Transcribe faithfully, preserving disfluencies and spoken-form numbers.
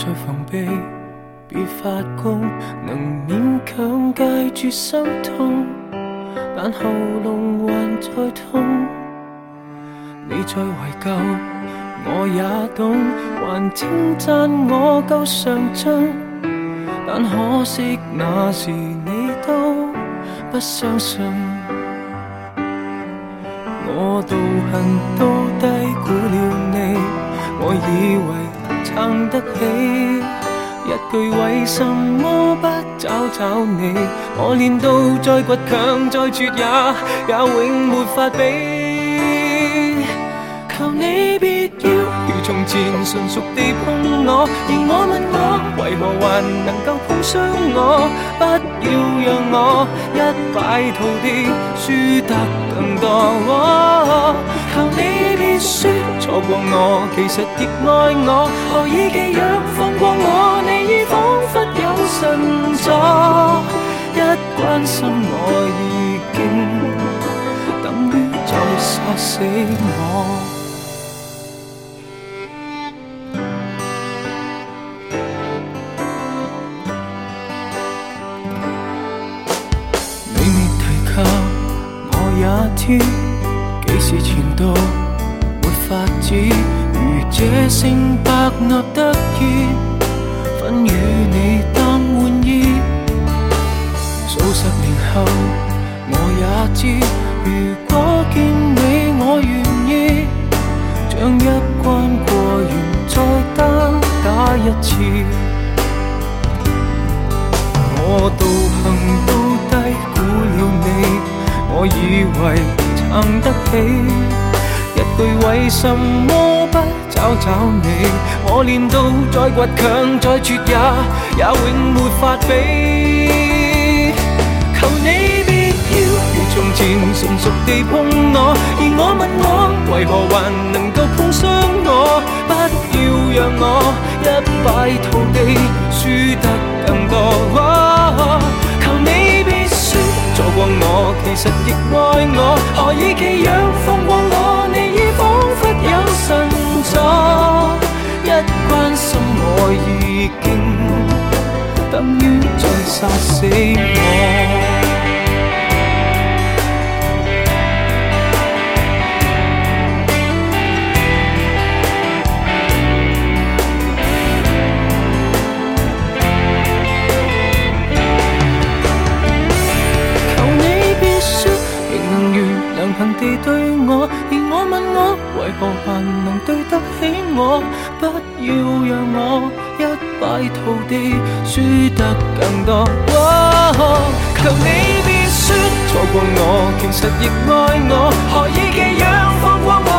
再防備，別發功，能勉強戒絕心痛，但喉嚨還在痛。你再懷舊，我也懂，還稱讚我夠上進，但可惜那時你都不相信。我道行都低估了你，我以為撐得起，一句為什麼不找找你，我練到再倔強再絕也也永沒法比。求你別要如從前純熟地碰我，而我問我為何還能夠碰傷我，不要讓我一敗塗地輸得更多。哦，求你別說錯過我其實亦愛我，何以寄養放過我，你已彷彿有神助，一關心我已經等於再殺死我。幾時前度沒法子，如這聲白納得意，分與你當玩意。數十年後我也知，如果見你我願意，將一關過完再單打一次。我道行都低估了你，我以為撐得起，一句為什麼不找找你，我練到再倔強再絕也也永沒法比。求你別要如從前純熟地碰我，而我問我為何還能夠碰傷我，不要讓我一敗塗地輸得更多。哦，求你別說錯過我其實亦愛我，何以寄養放過我，你已彷彿有神助，一關心我已經等於再殺死我。良朋地對我，而我問我為何還能對得起我，不要讓我一敗塗地輸得更多。哦，求你別說錯過我其實亦愛我，何以寄養放過我，